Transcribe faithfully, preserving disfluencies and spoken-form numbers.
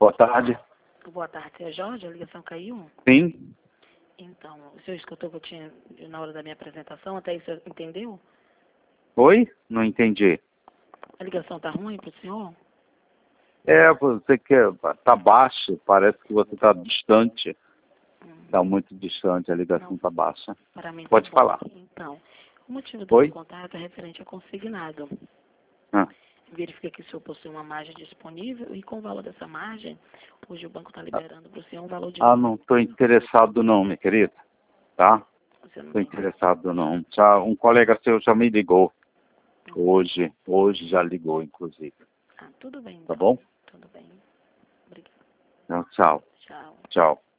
Boa tarde. Boa tarde, é Jorge, a ligação caiu? Sim. Então, o senhor escutou que eu tinha na hora da minha apresentação, até isso entendeu? Oi? Não entendi. A ligação tá ruim pro senhor? É, você que tá baixo, parece que você tá distante. Hum, Tá muito distante, a ligação não, tá baixa. para mim tá Pode bom. falar. Então, o motivo do Oi? meu contato é referente ao consignado. Ah, Verifiquei que o senhor possui uma margem disponível e com o valor dessa margem, hoje o banco está liberando para o senhor um valor de... ah não estou interessado não, minha querida. Tá? Você não Estou tem... interessado não. Já, um colega seu já me ligou. Hoje, hoje já ligou, inclusive. Ah, tudo bem Tá então. bom? Tudo bem. Obrigada. Então, tchau. Tchau. Tchau.